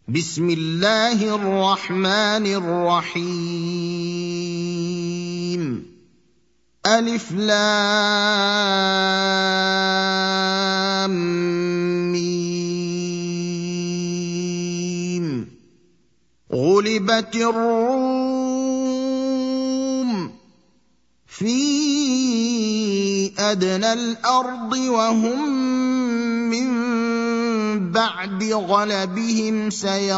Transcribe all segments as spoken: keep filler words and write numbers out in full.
بسم الله الرحمن الرحيم ألف لام ميم غلبت الروم في أدنى الأرض وهم من بعد غلبهم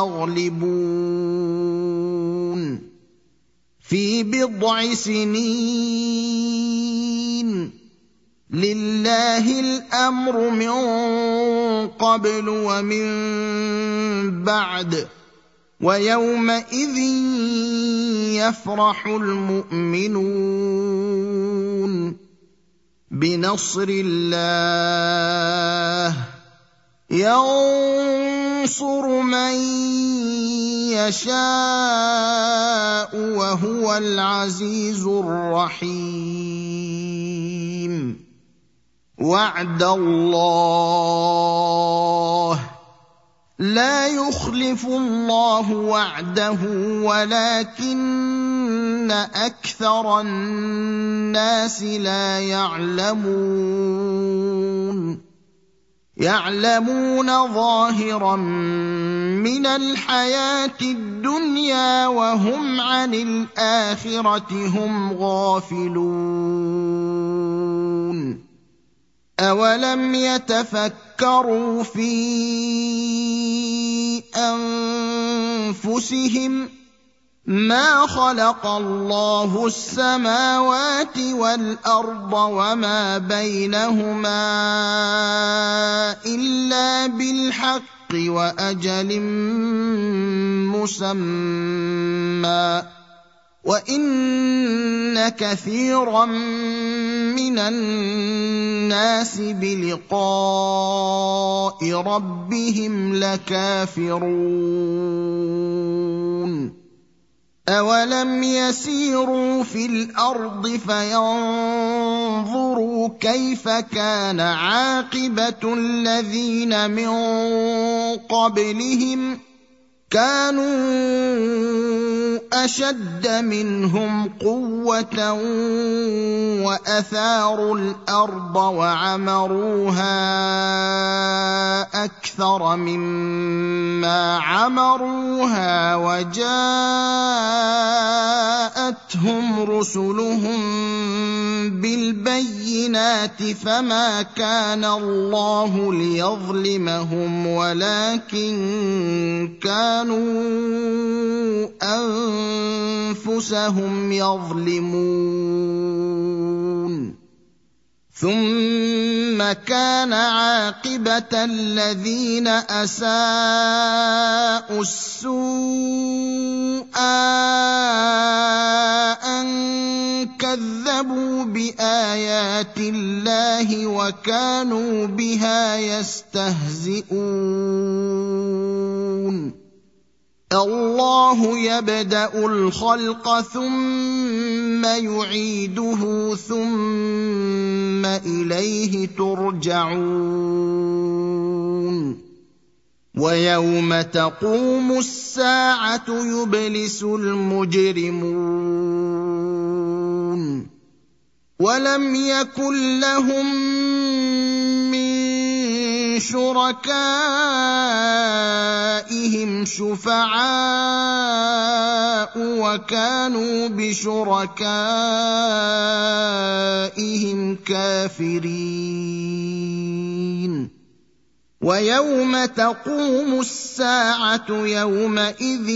سيغلبون في بضع سنين لله الأمر من قبل ومن بعد ويومئذ يفرح المؤمنون بنصر الله ينصر من يشاء وهو العزيز الرحيم وعد الله لا يخلف الله وعده ولكن أكثر الناس لا يعلمون يعلمون ظاهرا من الحياة الدنيا وهم عن الآخرة هم غافلون أولم يتفكروا في أنفسهم ما خلق الله السماوات والأرض وما بينهما إلا بالحق وأجل مسمى وإن كثيرا من الناس بلقاء ربهم لكافرون أولم يسيروا في الأرض فينظروا كيف كان عاقبة الذين من قبلهم كانوا أشد منهم قوة وأثاروا الأرض وعمروها أكثر مما عمروها وجاءتهم رسلهم بالبينات فما كان الله ليظلمهم ولكن كانوا كانوا أنفسهم يظلمون ثم كان عاقبة الذين أساءوا السوء أن كذبوا بآيات الله وكانوا بها يستهزئون الله يبدأ الخلق ثم يعيده ثم إليه ترجعون ويوم تقوم الساعة يبلس المجرمون ولم يكن لهم من شركائهم شفعاء وكانوا بشركائهم كافرين ويوم تقوم الساعة يومئذ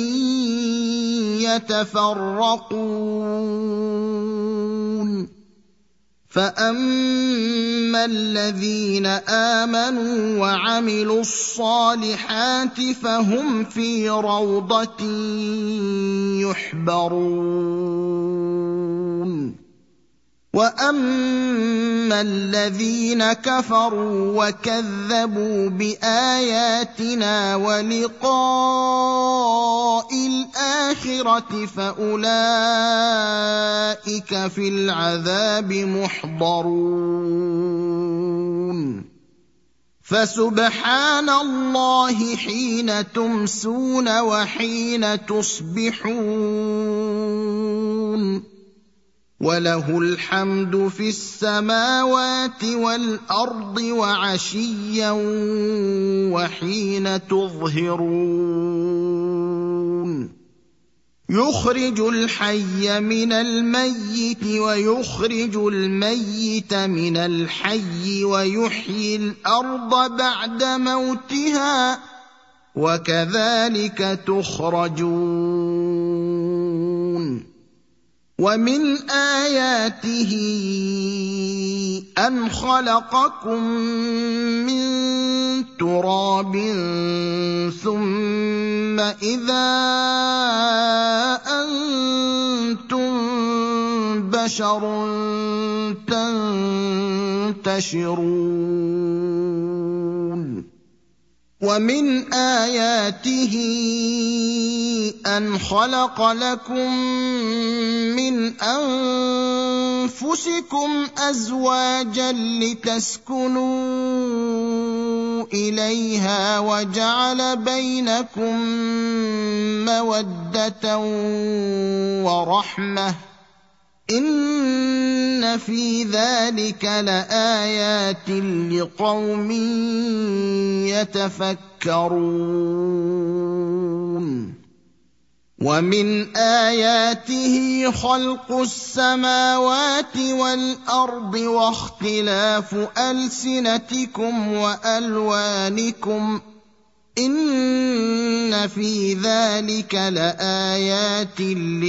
يتفرقون فأما الذين آمنوا وعملوا الصالحات فهم في روضة يحبرون وأما الذين كفروا وكذبوا بآياتنا ولقاء الآخرة فأولئك في العذاب محضرون فسبحان الله حين تمسون وحين تصبحون وله الحمد في السماوات والارض وعشيا وحين تظهرون يخرج الحي من الميت ويخرج الميت من الحي ويحيي الارض بعد موتها وكذلك تخرجون ومن آياته أن خلقكم من تراب ثم إذا أنتم بشر تنتشرون ومن آياته أن خلق لكم من أنفسكم أزواجا لتسكنوا إليها وجعل بينكم مودة ورحمة إن في ذلك لآيات لقوم يتفكرون ومن آياته خلق السماوات والأرض واختلاف ألسنتكم وألوانكم إن في ذلك لآيات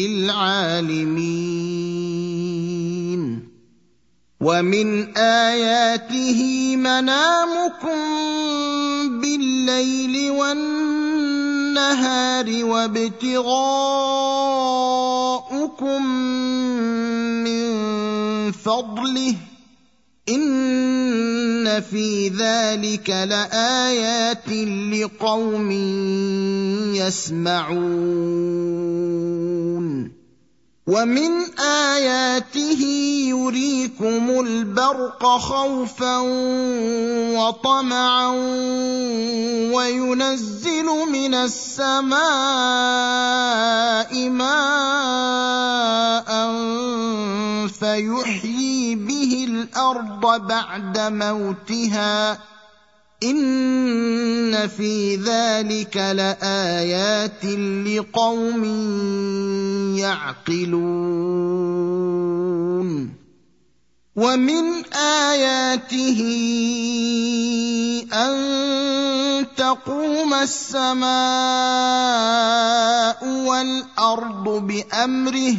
للعالمين ومن آياته منامكم بالليل والنهار وابتغاؤكم من فضله إن في ذلك لآيات لقوم يسمعون ومن آياته يريكم البرق خوفا وطمعا وينزل من السماء ماء فيحيي به الأرض بعد موتها إن في ذلك لآيات لقوم يعقلون ومن آياته أن تقوم السماء والأرض بأمره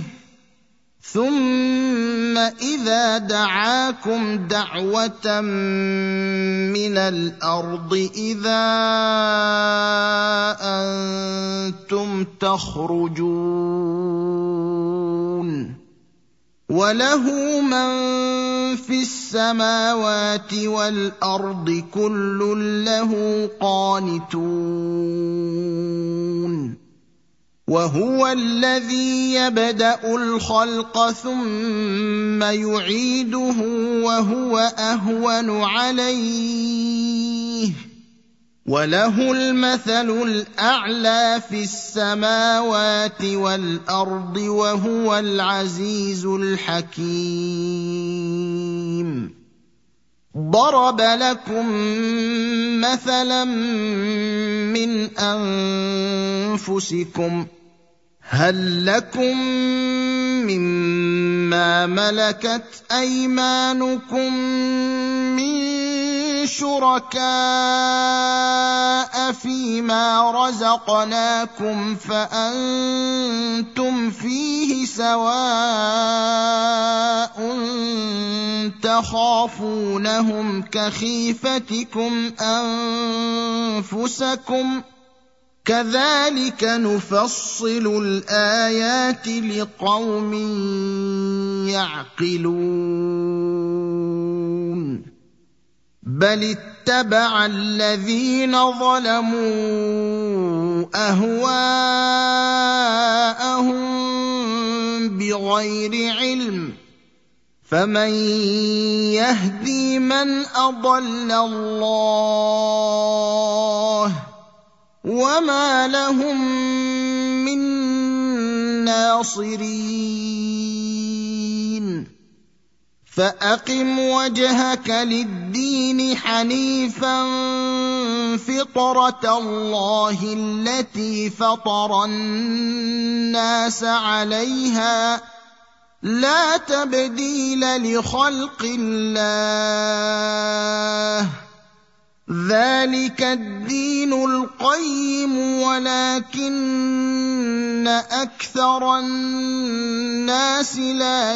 ثم إذا دعاكم دعوة من الأرض إذا أنتم تخرجون وله من في السماوات والأرض كل له قانتون وهو الذي يبدأ الخلق ثم يعيده وهو أهون عليه وله المثل الأعلى في السماوات والأرض وهو العزيز الحكيم ضرب لكم مثلا من أنفسكم هل لكم مما ملكت أيمانكم من شركاء فيما رزقناكم فأنتم فيه سواء تخافونهم كخيفتكم أنفسكم كذلك نفصل الآيات لقوم يعقلون بل اتبع الذين ظلموا أهواءهم بغير علم فمن يهدي من أضل الله وما لهم من ناصرين فأقم وجهك للدين حنيفا فطرة الله التي فطر الناس عليها لا تبديل لخلق الله ذلك الدين القيم ولكن أكثر الناس لا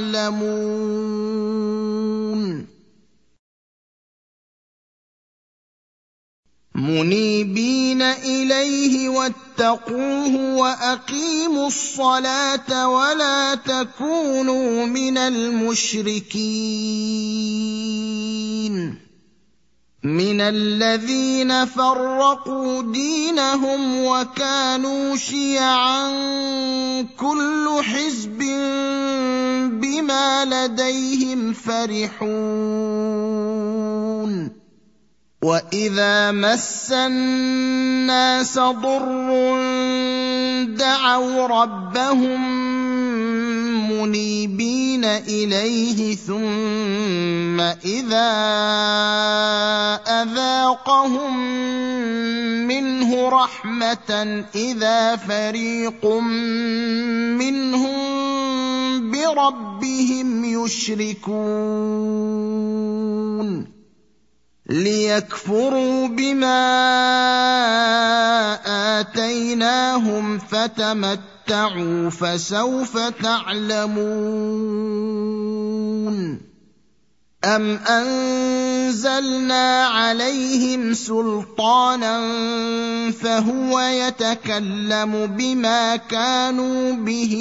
يعلمون منيبين إليه واتقوه وأقيموا الصلاة ولا تكونوا من المشركين من الذين فرقوا دينهم وكانوا شيعا كل حزب بما لديهم فرحون وإذا مس الناس ضر دعوا ربهم منيبين إليه ثم إذا أذاقهم منه رحمة إذا فريق منهم بربهم يشركون ليكفروا بما آتيناهم فتمتعوا فسوف تعلمون أم أنزلنا عليهم سلطانا فهو يتكلم بما كانوا به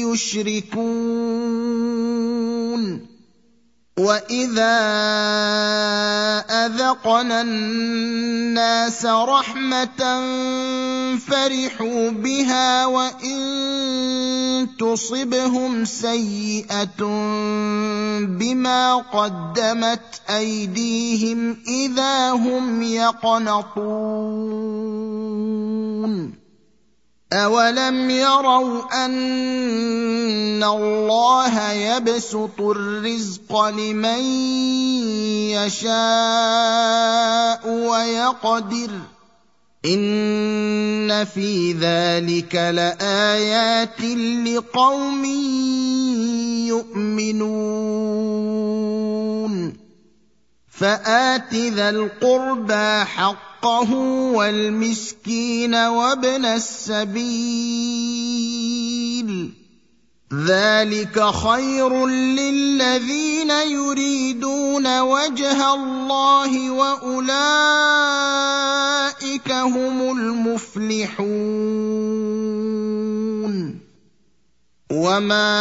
يشركون وإذا أذقنا الناس رحمة فرحوا بها وإن تصبهم سيئة بما قدمت أيديهم إذا هم يقنطون أولم يروا أن الله يبسط الرزق لمن يشاء ويقدر إن في ذلك لآيات لقوم يؤمنون فآت ذا القربى حقه والمسكين وابن السبيل ذلك خير للذين يريدون وجه الله وأولئك هم المفلحون وما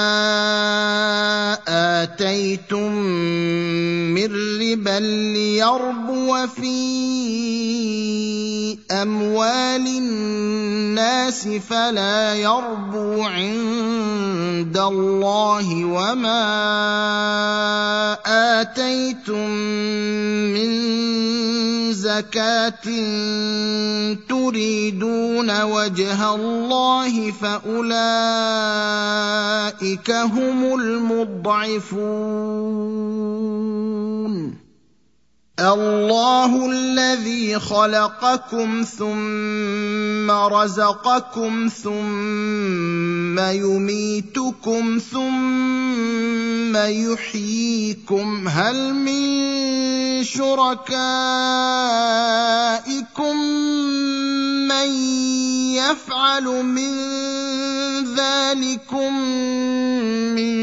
آتيتم من ربا ليربو في أموال الناس فلا يربو عند الله وما آتيتم من زكاة تريدون وجه الله فأولئك هم المضعفون الله الذي خلقكم ثم رزقكم ثم يميتكم ثم يحييكم هل من شركائكم من يفعل من ذلكم من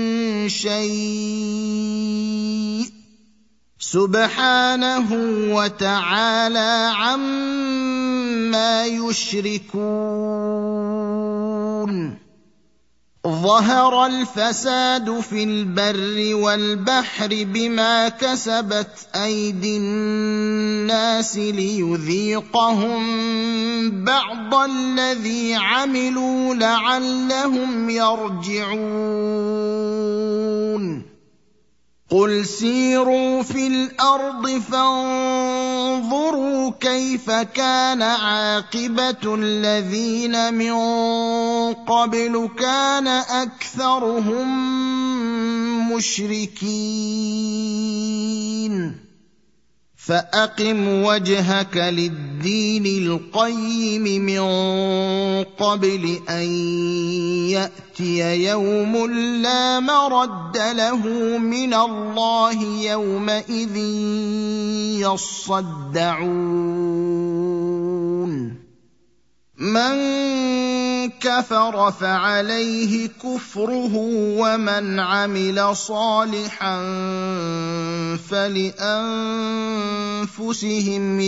شيء سبحانه وتعالى عما يشركون ظهر الفساد في البر والبحر بما كسبت أيدي الناس ليذيقهم بعض الذي عملوا لعلهم يرجعون قل سيروا في الأرض فانظروا كيف كان عاقبة الذين من قبل كان أكثرهم مشركين فأقم وجهك للدين القيم من قبل أن يأتي يوم لا مرد له من الله يومئذ يصدعون من كفر فعليه كفره ومن عمل صالحا فلأنفسهم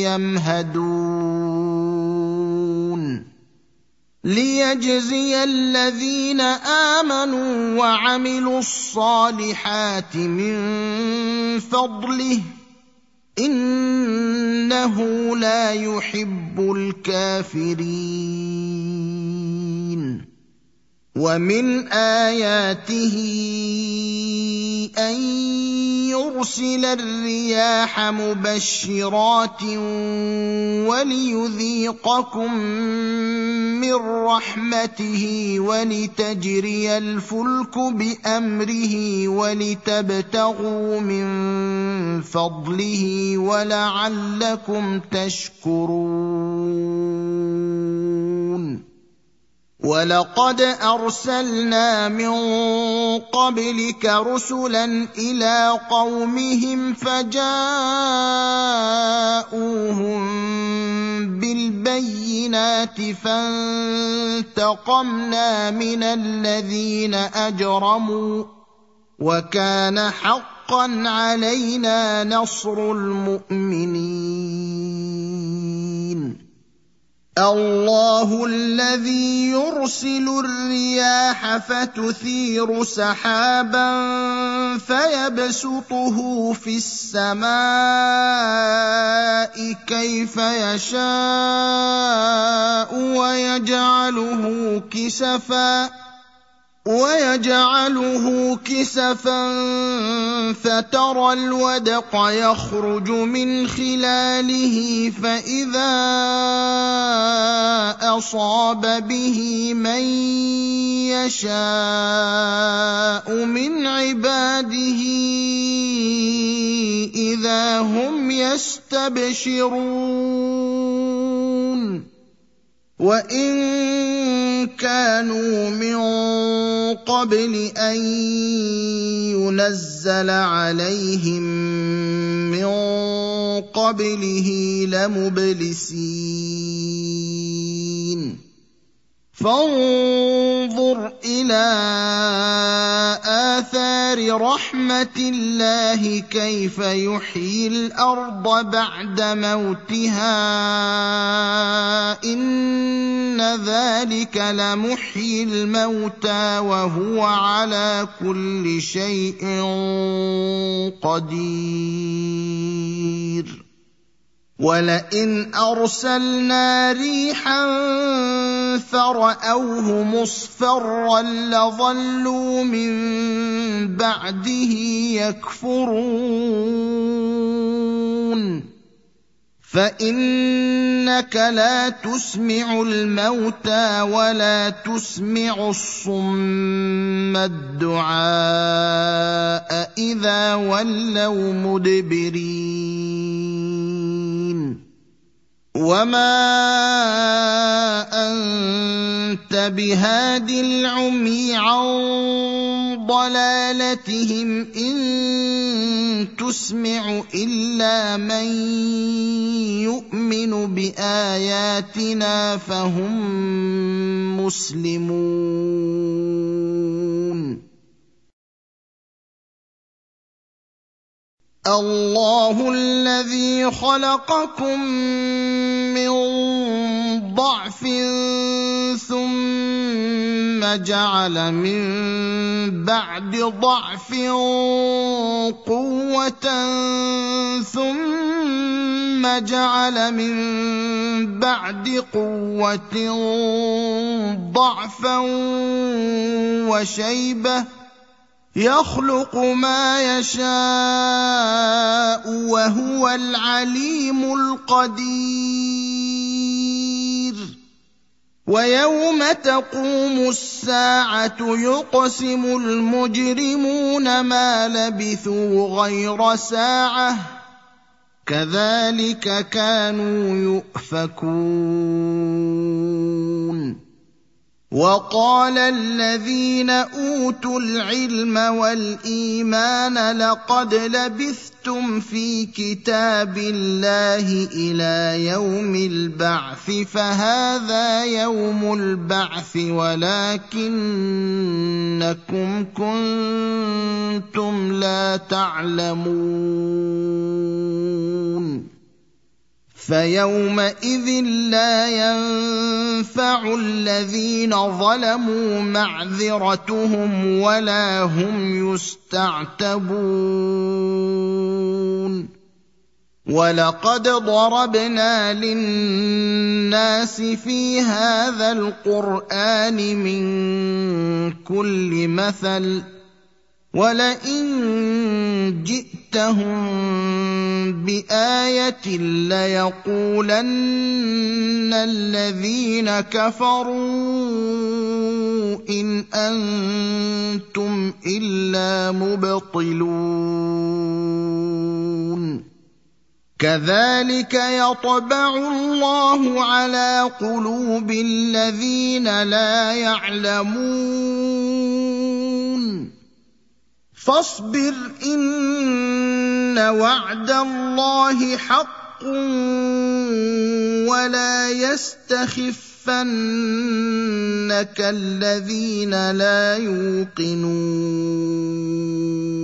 يمهدون ليجزي الذين آمنوا وعملوا الصالحات من فضله إنه لا يحب الكافرين ومن آياته أن يرسل الرياح مبشرات وليذيقكم من رحمته ولتجري الفلك بأمره ولتبتغوا من فضله ولعلكم تشكرون ولقد أرسلنا من قبلك رسلا إلى قومهم فجاءوهم بالبينات فانتقمنا من الذين أجرموا وكان حقا علينا نصر المؤمنين الله الذي يرسل الرياح فتثير سحابا فيبسطه في السماء كيف يشاء ويجعله كسفا ويجعله كسفا فترى الودق يخرج من خلاله فإذا أصاب به من يشاء من عباده إذا هم يستبشرون وإن كانوا من قبل أن ينزل عليهم من قبله لمبلسين فانظر إلى آثار رحمة الله كيف يحيي الأرض بعد موتها إن ذلك لمحيي الموتى وهو على كل شيء قدير ولئن أرسلنا ريحا فرأوه مصفرا لظلوا من بعده يكفرون فإنك لا تسمع الموتى ولا تسمع الصم الدعاء إذا ولوا مدبرين وما أنت بهاد العمي عن ضلالتهم إن تسمع إلا من يؤمن بآياتنا فهم مسلمون الله الذي خلقكم من ضعف ثم جعل من بعد ضعف قوة ثم جعل من بعد قوة ضعفا وشيبة يخلق ما يشاء وهو العليم القدير ويوم تقوم الساعة يقسم المجرمون ما لبثوا غير ساعة كذلك كانوا يؤفكون وقال الذين أوتوا العلم والإيمان لقد لبثتم في كتاب الله إلى يوم البعث فهذا يوم البعث ولكنكم كنتم لا تعلمون فيومئذ لا ينفع الذين ظلموا معذرتهم ولا هم يستعتبون ولقد ضربنا للناس في هذا القرآن من كل مثل ولئن جئتهم بآية ليقولن الذين كفروا إن أنتم إلا مبطلون كذلك يطبع الله على قلوب الذين لا يعلمون فاصبر إن وعد الله حق ولا يستخفنك الذين لا يوقنون